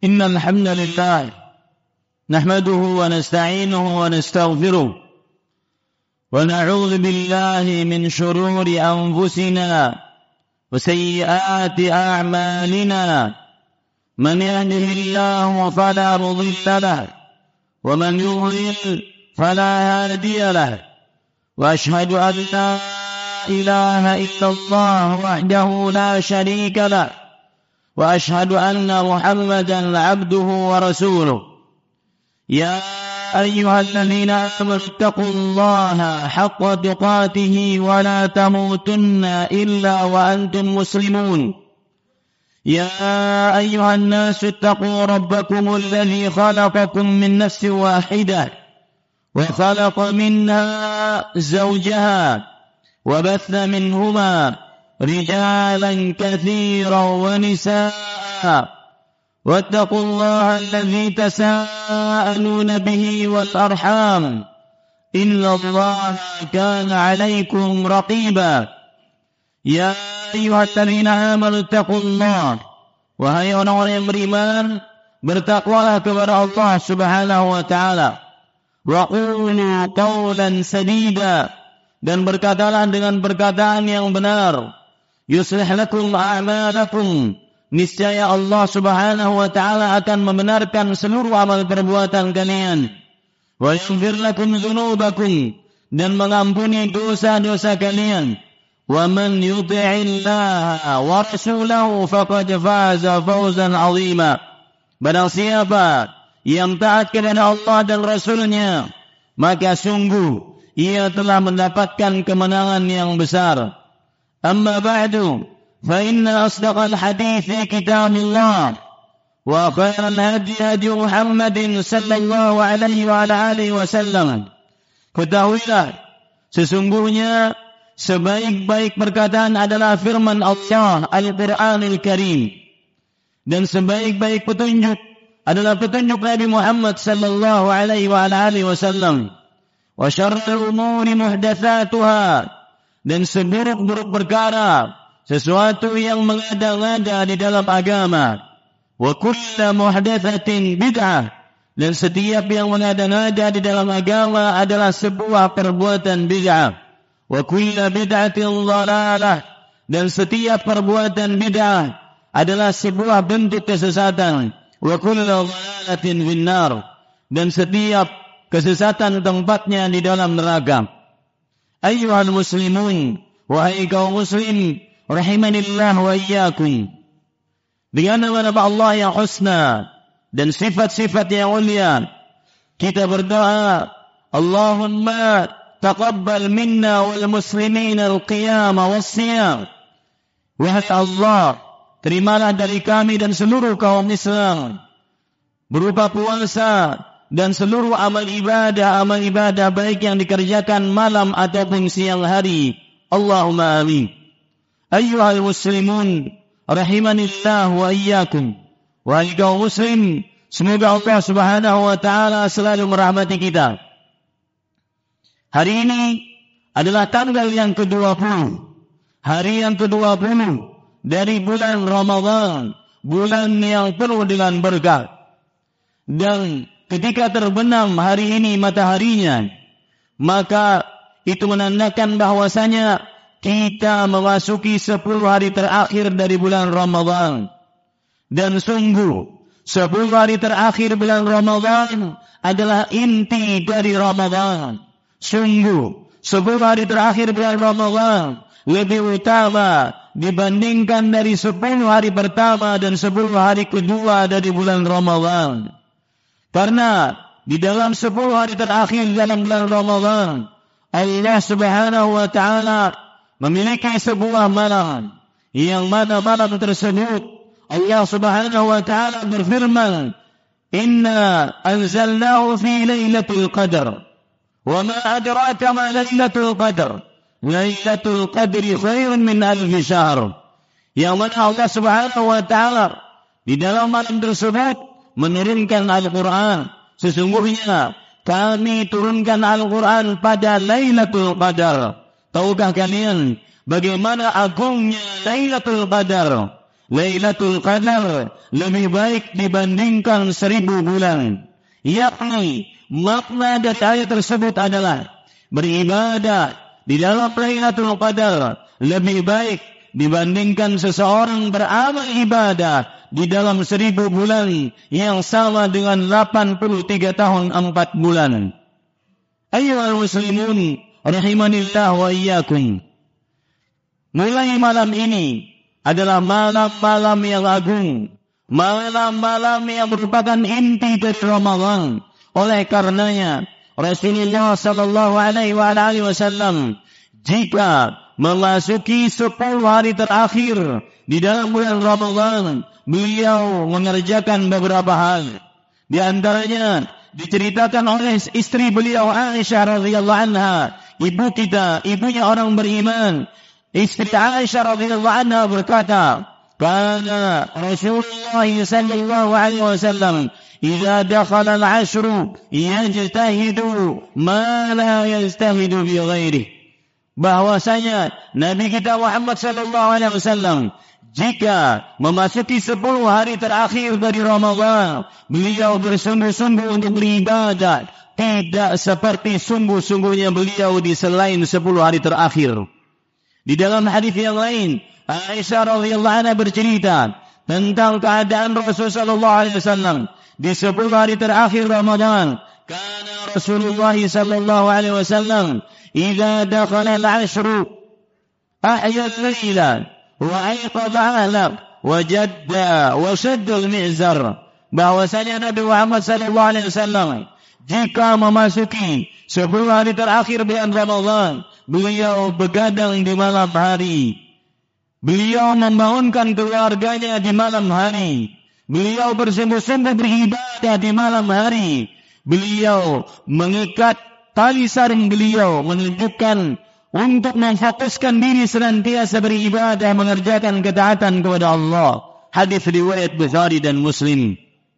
إن الحمد لله نحمده ونستعينه ونستغفره ونعوذ بالله من شرور أنفسنا وسيئات أعمالنا من يهده الله فلا مضل له ومن يضلل فلا هادي له وأشهد أن لا إله إلا الله وحده لا شريك له وأشهد أن محمدا عبده ورسوله يا أيها الذين آمنوا اتقوا الله حق تقاته ولا تموتن إلا وأنتم مسلمون يا أيها الناس اتقوا ربكم الذي خلقكم من نفس واحدة وخلق منها زوجها وبث منهما رجالا كثيرا ونساء واتقوا الله الذي تساءلون به والأرحام إن الله كان عليكم رقيبا يا أيها الذين آمنوا اتقوا الله wahai orang-orang yang beriman bertakwalah kepada Allah Subhanahu wa taala wa qulu qawlan sadida dan berkatalah dengan perkataan yang benar yuslih lakum a'malakum niscaya Allah Subhanahu wa taala akan membenarkan seluruh amal perbuatan kalian wa yaghfir lakum dzunubakum dan mengampuni dosa-dosa kalian wa man yuti'illaha wa rasulahu faqad faza fawzan 'azima barang siapa yang taat kepada Allah dan Rasulnya maka sungguh ia telah mendapatkan kemenangan yang besar. أما بعد فإن أصدق الحديث كتاب الله وخير الهدي هدي محمد صلى الله عليه وعلى آله وسلم. Ketahuilah sesungguhnya sebaik-baik perkataan adalah firman Allah Al-Qur'anul Karim dan sebaik-baik petunjuk adalah petunjuk Nabi Muhammad sallallahu alaihi wa ala alihi wasallam. Wa syarrul umuri muhdatsatuha dan seburuk-buruk perkara sesuatu yang mengada-ngada di dalam agama. Wa kullu muhdatsatin bid'ah dan setiap yang mengada-ngada di dalam agama adalah sebuah perbuatan bid'ah. Wa kullu bid'atin dhalalah dan setiap perbuatan bid'ah adalah sebuah bentuk kesesatan. Wa kullu dhalalatin finnar dan setiap kesesatan tempatnya di dalam neraka. Ayyuhal muslimun, wahai kaum muslim, rahimanillah wa iyyakum. Dengan nama Allah yang husna dan sifat-sifat yang mulia, kita berdoa, Allahumma taqabbal minna wal muslimin al-qiyam was-siyam. Wahai Allah, terimalah dari kami dan seluruh kaum Islam berupa puasa dan seluruh amal ibadah baik yang dikerjakan malam ataupun siang hari. Allahumma amin. Ayyuhal muslimun, rahimanillah wa iyyakum. Wahai kaum muslim, semoga Allah Subhanahu wa taala selalu merahmati kita. Hari ini adalah tanggal yang ke-20, hari yang ke-20 dari bulan Ramadan, bulan yang penuh dengan berkah. Dan ketika terbenam hari ini mataharinya, maka itu menandakan bahwasanya kita memasuki 10 hari terakhir dari bulan Ramadan. Dan sungguh 10 hari terakhir bulan Ramadan adalah inti dari Ramadan. Sungguh 10 hari terakhir bulan Ramadan lebih utama dibandingkan dari 10 hari pertama dan 10 hari kedua dari bulan Ramadan. Karena di dalam 10 hari terakhir dalam bulan Ramadan, Allah Subhanahu wa taala memiliki sebuah malam yang mana malam tersebut Allah Subhanahu wa taala berfirman, "Inna anzalnahu fi lailatul qadar. Wa ma adraka ma lailatul qadar. Lailatul qadri khairun min alf syahr." Yang mana Allah Subhanahu wa taala di dalam malam tersebut menurunkan Al-Quran. Sesungguhnya kami turunkan Al-Quran pada Lailatul Qadar. Tahukah kalian bagaimana agungnya Lailatul Qadar? Lailatul Qadar lebih baik dibandingkan 1000 bulan. Yakni makna dari ayat tersebut adalah beribadah di dalam Lailatul Qadar lebih baik dibandingkan seseorang beramal ibadah di dalam 1000 bulan yang sama dengan 83 tahun 4 bulan. Ayyuhal muslimun rahimanillah wa iyyakum. Mulai malam ini adalah malam-malam yang agung, malam-malam yang merupakan inti dari Ramadan. Oleh karenanya Rasulullah sallallahu alaihi wasallam jika memasuki 10 hari terakhir di dalam bulan Ramadan, beliau mengerjakan beberapa hal. Di antaranya diceritakan oleh istri beliau Aisyah radhiyallahu anha, ibu kita, ibunya orang beriman. Istri Aisyah radhiyallahu anha berkata, "Kana Rasulullah sallallahu alaihi wasallam idza dakhala al-'ashru yajtahidu ma la yajtahidu bi ghairihi." Bahwasanya Nabi kita Muhammad sallallahu alaihi wasallam jika memasuki 10 hari terakhir dari Ramadan, beliau bersungguh-sungguh untuk beribadah, tidak seperti sungguh-sungguhnya beliau di selain 10 hari terakhir. Di dalam hadis yang lain, Aisyah radhiyallahu anha bercerita tentang keadaan Rasul sallallahu alaihi wasallam di 10 hari terakhir Ramadan. Kana Rasulullah sallallahu alaihi wasallam idza dakhala al-'ashru ahya al-laila wa ayqadha ahlahu wa jadda wa shadda al-mi'zar. Bahwasanya Nabi Muhammad sallallahu alaihi wasallam jika memasuki 10 hari terakhir bulan Ramadan, beliau begadang di malam hari. Beliau membangunkan keluarganya di malam hari. Beliau bersungguh-sungguh beribadah di malam hari. Beliau mengikat tali saring beliau, menunjukkan untuk memfokuskan diri senantiasa beribadah, mengerjakan ketaatan kepada Allah. Hadis riwayat Bukhari dan Muslim.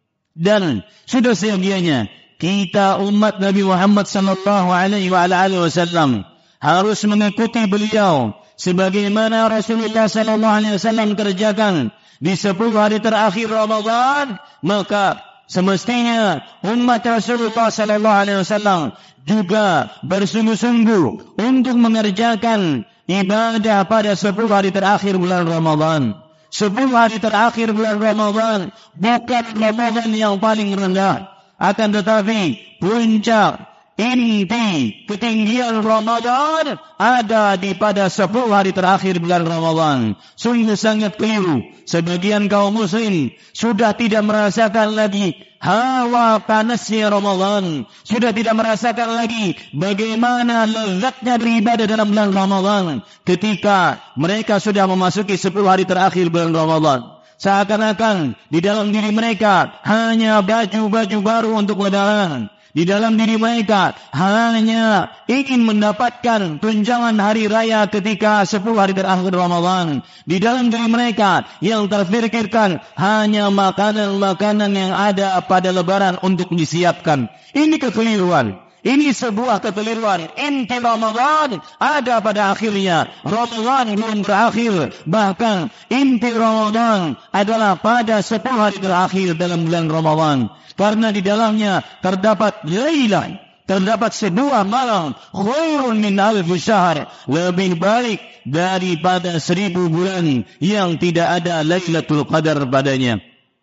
Dan sudah seyogianya kita umat Nabi Muhammad sallallahu alaihi wasallam harus mengikuti beliau sebagaimana Rasulullah sallallahu alaihi wasallam kerjakan di 10 hari terakhir Ramadan. Maka semestinya umat Rasulullah sallallahu alaihi wasallam juga bersungguh-sungguh untuk mengerjakan ibadah pada 10 hari terakhir bulan Ramadan. 10 hari terakhir bulan Ramadan bukan Ramadan yang paling rendah, akan tetapi puncak inti ketinggian Ramadan ada di pada 10 hari terakhir bulan Ramadan. Sungguh sangat keliru sebagian kaum muslim sudah tidak merasakan lagi hawa panasnya Ramadan, sudah tidak merasakan lagi bagaimana lezatnya beribadah dalam bulan Ramadan ketika mereka sudah memasuki 10 hari terakhir bulan Ramadan. Seakan-akan di dalam diri mereka hanya baju-baju baru untuk lebaran. Di dalam diri mereka hanya ingin mendapatkan tunjangan hari raya ketika 10 hari terakhir Ramadan. Di dalam diri mereka yang terfikirkan hanya makanan-makanan yang ada pada lebaran untuk disiapkan. Ini kekeliruan. Ini sebuah kekeliruan. Inti Ramadan ada pada akhirnya. Ramadan belum terakhir. Bahkan inti Ramadan adalah pada 10 hari terakhir dalam bulan Ramadan. Karena di dalamnya terdapat lailah, terdapat sebuah malam khairun min alf syahr, lebih baik daripada 1000 bulan yang tidak ada Lailatul Qadar padanya.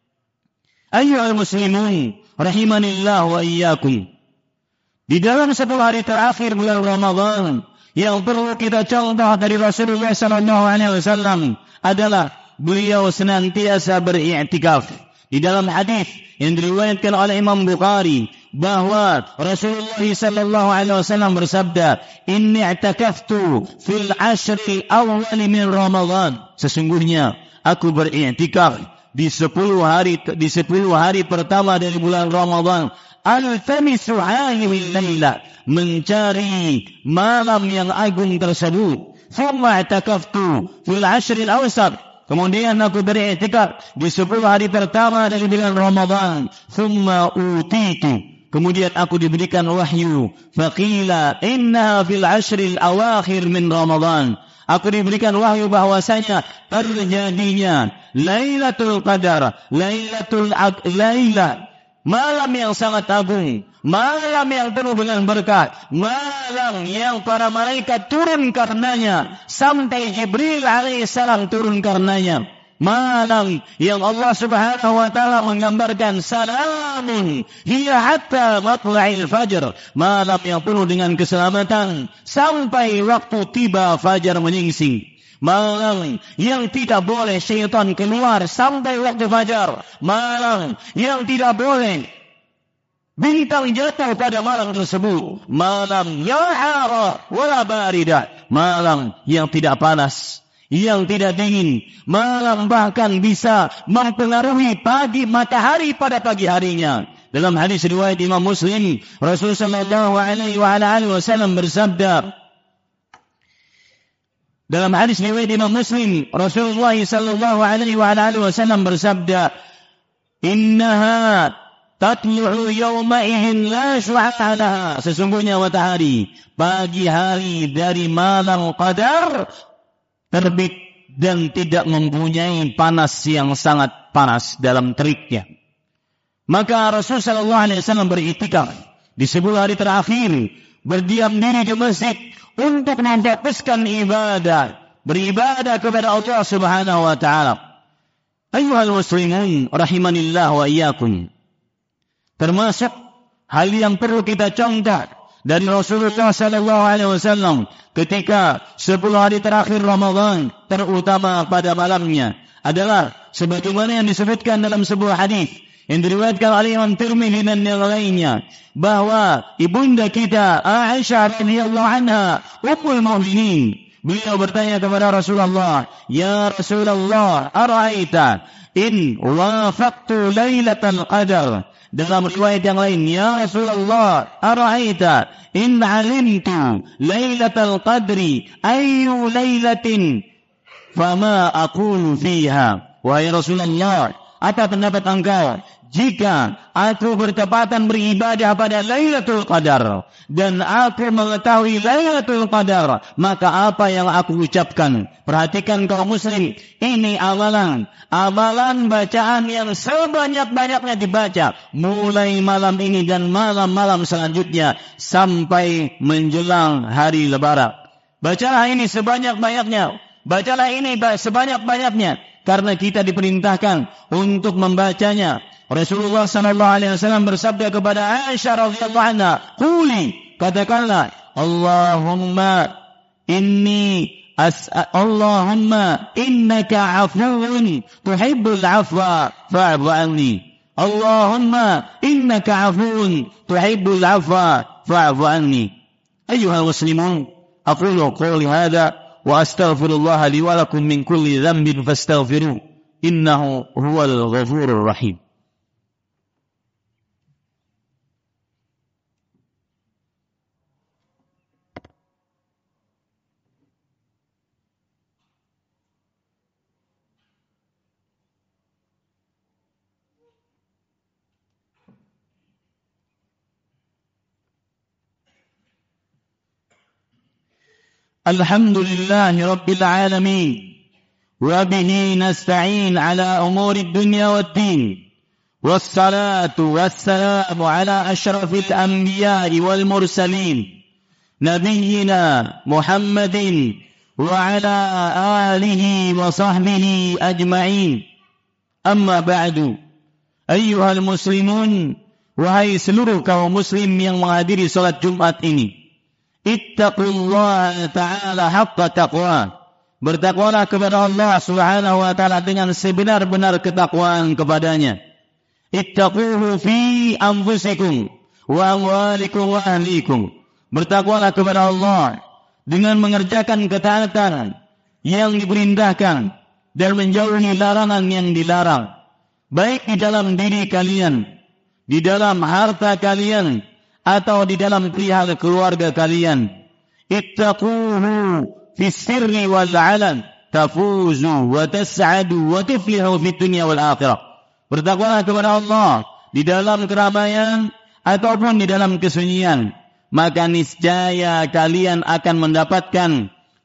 Ayyuhal muslimun rahimanillah wa iyyakum. Di dalam 10 hari terakhir bulan Ramadan yang perlu kita contoh dari Rasulullah sallallahu alaihi wasallam adalah beliau senantiasa beriktikaf. Di dalam hadis yang diriwayatkan oleh Imam Bukhari bahwa Rasulullah sallallahu alaihi wasallam bersabda, "Inni i'takaftu fil 'ashri awwal min Ramadan." Sesungguhnya aku beriktikaf di 10 hari pertama dari bulan Ramadan. Al-tamisu 'alimil laila, mencari malam yang agung tersebut. Thumma i'takaftu fil 'ashri al-awsat. Kemudian aku beriktikaf di 10 hari pertama dari bulan Ramadan. Thumma utitu, kemudian aku diberikan wahyu. Faqila inna fil 'ashri al-awakhir min Ramadan. aku diberikan wahyu bahwasanya terjadinya Lailatul Qadar, malam yang sangat agung, malam yang penuh dengan berkat, malam yang para malaikat turun karenanya, sampai Jibril alaihissalam turun karenanya. Malam yang Allah subhanahu wa ta'ala menggambarkan salamun hiya hatta matla'il fajr. Malam yang penuh dengan keselamatan sampai waktu tiba fajar menyingsing. Malam yang tidak boleh syaitan keluar sampai waktu fajar. Malam yang tidak boleh bintang jatuh pada malam tersebut. Malam yang hara wala barida. Malam yang tidak panas, yang tidak dingin. Malam bahkan bisa mempengaruhi pagi matahari pada pagi harinya. Dalam hadis riwayat Imam Muslim, Rasulullah sallallahu alaihi wasallam bersabda, dalam hadis riwayat Imam Muslim, Rasulullah sallallahu alaihi wasallam bersabda, "Innaha tatlu'u yawma idhin la syu'a'a laha." Sesungguhnya matahari pagi hari dari malam Qadar terbit dan tidak mempunyai panas yang sangat panas dalam teriknya. Maka Rasul sallallahu alaihi wasallam beriktikaf di 10 hari terakhir, berdiam diri di masjid untuk memfokuskan ibadah, beribadah kepada Allah Subhanahu wa taala. Ayyuhal muslimin rahimanillah wa iyyakum. Termasuk hal yang perlu kita contoh dari Rasulullah sallallahu alaihi wasallam ketika 10 hari terakhir Ramadan, terutama pada malamnya, adalah sebagaimana yang disebutkan dalam sebuah hadis yang diriwayatkan oleh Imam Tirmidzi dan yang lainnya, bahwa ibunda kita Aisyah radhiyallahu anha, ummul mukminin, beliau bertanya kepada Rasulullah, "Ya Rasulullah, ara'aita in wafaqtu lailatul qadar?" Dalam riwayat yang lain, "Ya Rasulullah, ara'aita in 'alimtu lailatul qadri ayyu lailatin fama aqulu fiha?" Wahai Rasulullah, apa pendapat engkau jika aku bertepatan beribadah pada Lailatul Qadar dan aku mengetahui Lailatul Qadar, maka apa yang aku ucapkan? Perhatikan kaum muslim, ini amalan bacaan yang sebanyak-banyaknya dibaca mulai malam ini dan malam-malam selanjutnya sampai menjelang hari Lebaran. Bacalah ini sebanyak-banyaknya, bacalah ini sebanyak-banyaknya, karena kita diperintahkan untuk membacanya. Rasulullah sallallahu alaihi wasallam bersabda kepada Aisyah radhiyallahu anha, "Quli," katakanlah, Allahumma innaka 'afuwun tuhibbul 'afwa fa'fu anni." Allahumma innaka 'afuwun tuhibbul 'afwa fa'fu anni. Ayyuhal muslimun, aqulu qawli hadha wa astaghfirullah li wa lakum min kulli dhanbin fastaghfiruh, innahu huwal ghafurur rahim. Alhamdulillahi Rabbil Alamin, wa bihi nasta'in ala umuri dunya wad din, wassalatu wassalamu ala ashrafil anbiya'i wal mursalin, nabiyyina Muhammadin wa ala alihi wa sahbihi ajma'in. Amma ba'du, ayyuhal muslimun, wahai seluruh kaum muslim yang menghadiri salat Jumat ini, ittaqullaha ta'ala haqqa taqwa. Bertakwalah kepada Allah Subhanahu wa ta'ala dengan sebenar-benar ketakwaan kepadanya. Ittaquhu fi anfusikum wa amwalikum wa ahlikum. Bertakwalah kepada Allah dengan mengerjakan ketaatan yang diperintahkan dan menjauhi larangan yang dilarang, baik di dalam diri kalian, di dalam harta kalian, atau di dalam perihal keluarga kalian. Ittaquhu fi sirri wal 'alan tafuzu wa tas'adu wa tuflihu fid dunya wal akhirah. Bertakwalah kepada Allah di dalam keramaian ataupun di dalam kesunyian, maka niscaya kalian akan mendapatkan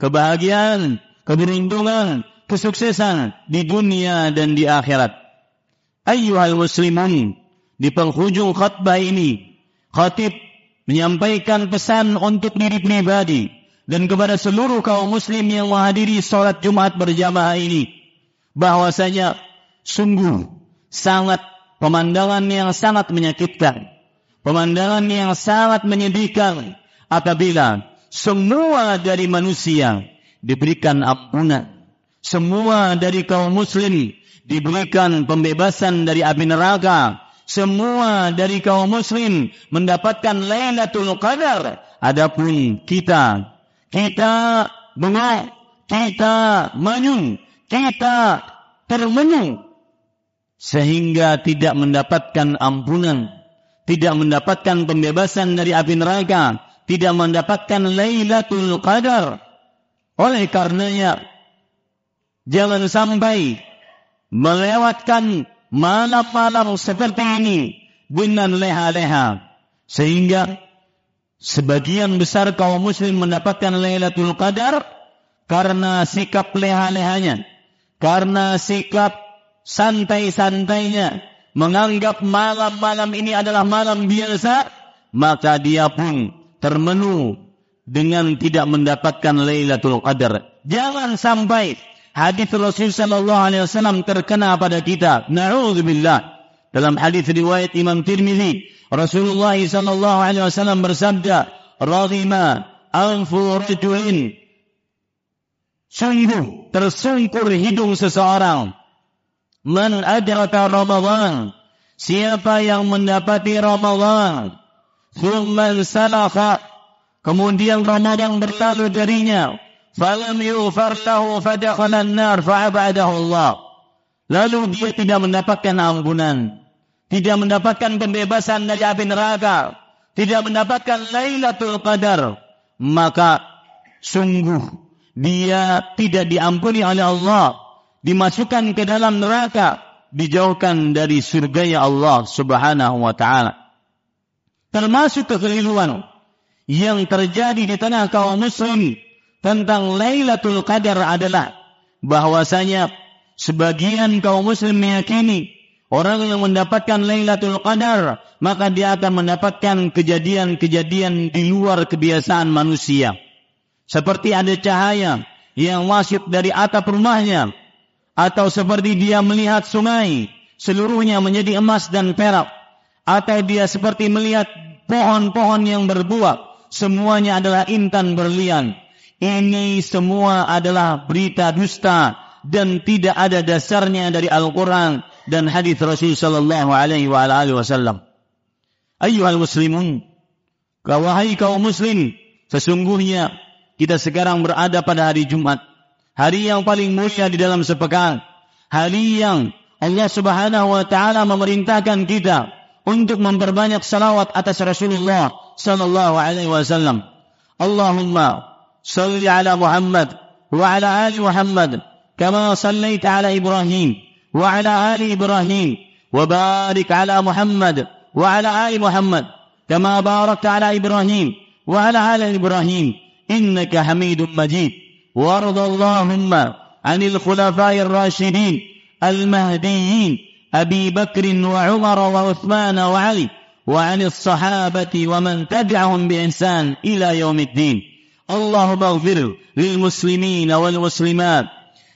kebahagiaan, keberuntungan, kesuksesan di dunia dan di akhirat. Ayyuhal muslimin, di penghujung khutbah ini, khatib menyampaikan pesan untuk diri pribadi dan kepada seluruh kaum muslim yang menghadiri salat Jumat berjamaah ini, bahwasanya sungguh sangat pemandangan yang sangat menyakitkan, pemandangan yang sangat menyedihkan apabila semua dari manusia diberikan ampunan, semua dari kaum muslim diberikan pembebasan dari api neraka, semua dari kaum muslim mendapatkan Lailatul Qadar. Adapun kita bengong, kita manyun, kita termenung sehingga tidak mendapatkan ampunan, tidak mendapatkan pembebasan dari api neraka, tidak mendapatkan Lailatul Qadar. Oleh karenanya, jangan sampai melewatkan malam-malam seperti ini dengan leha-leha, sehingga sebagian besar kaum muslim mendapatkan Lailatul Qadar karena sikap leha-lehanya, karena sikap santai-santainya, menganggap malam-malam ini adalah malam biasa, maka dia pun termenu dengan tidak mendapatkan Lailatul Qadar. Jangan sampai hadis Rasul sallallahu alaihi wasallam terkena pada kita. Na'udzubillah. Dalam hadis riwayat Imam Tirmizi, Rasulullah sallallahu alaihi wasallam bersabda, "Radhima anfu rajulin." Sungguh tersungkur hidung seseorang. Man adraka Ramadan, siapa yang mendapati Ramadan, thumma salakha, kemudian Ramadan berlalu darinya, falam yughfar lahu fadakhala an-nar fa'abadahu Allah, lalu dia tidak mendapatkan ampunan, tidak mendapatkan pembebasan dari api neraka, tidak mendapatkan Lailatul Qadar, maka sungguh dia tidak diampuni oleh Allah, dimasukkan ke dalam neraka, dijauhkan dari surga Allah Subhanahu wa ta'ala. Termasuk kekeliruan yang terjadi di tengah kaum muslim tentang Lailatul Qadar adalah bahwasanya sebagian kaum muslim meyakini orang yang mendapatkan Lailatul Qadar maka dia akan mendapatkan kejadian-kejadian di luar kebiasaan manusia. Seperti ada cahaya yang masuk dari atap rumahnya, atau seperti dia melihat sungai seluruhnya menjadi emas dan perak, atau dia seperti melihat pohon-pohon yang berbuah semuanya adalah intan berlian. Ini semua adalah berita dusta dan tidak ada dasarnya dari Al-Quran dan hadis Rasul sallallahu alaihi wasallam. Ayyuhal muslimun, wahai kaum muslim, sesungguhnya kita sekarang berada pada hari Jumat, hari yang paling mulia di dalam sepekan, hari yang Allah Subhanahu wa ta'ala memerintahkan kita untuk memperbanyak salawat atas Rasulullah sallallahu alaihi wasallam. Allahumma salli ala Muhammad wa ala ali Muhammad kama sallaita ala Ibrahim wa ala ali Ibrahim wa barik ala Muhammad wa ala ali Muhammad kama barakta ala Ibrahim wa ala ali Ibrahim innaka Hamidum Majid. وارض اللهم عن الخلفاء الراشدين المهديين أبي بكر وعمر وعثمان وعلي وعن الصحابة ومن تبعهم بإحسان إلى يوم الدين. اللهم اغفر للمسلمين والمسلمات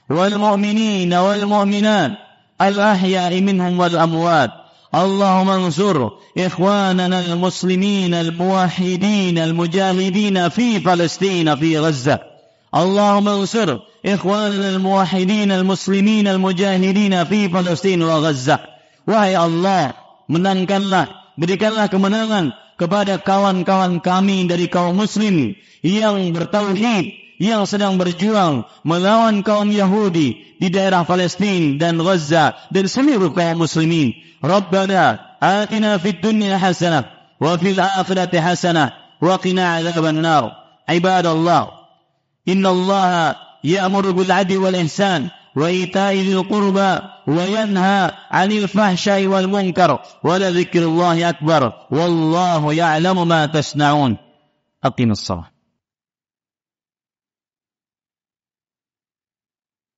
والمؤمنين والمؤمنات الأحياء منهم والأموات. اللهم انصر إخواننا المسلمين الموحدين المجاهدين في فلسطين في غزة. اللهم انصر إخواننا الموحدين المسلمين المجاهدين في فلسطين وغزة. Wahai Allah, menangkanlah, berikanlah kemenangan kepada kawan-kawan kami dari kaum muslim yang bertauhid, yang sedang berjuang melawan kaum Yahudi di daerah Palestina dan Gaza dan seluruh kaum muslimin. Rabbana atina fid dunya hasanah wa fil akhirati hasanah wa qina adzaban nar. Ibadallah, inna Allah ya'muru bil 'adli wal ihsan wa ita'i dzil qurba wa yanha 'anil fahsya'i wal munkar wa la dzikrullahi akbar wallahu ya'lamu ma tasna'un. Aqimus shalah.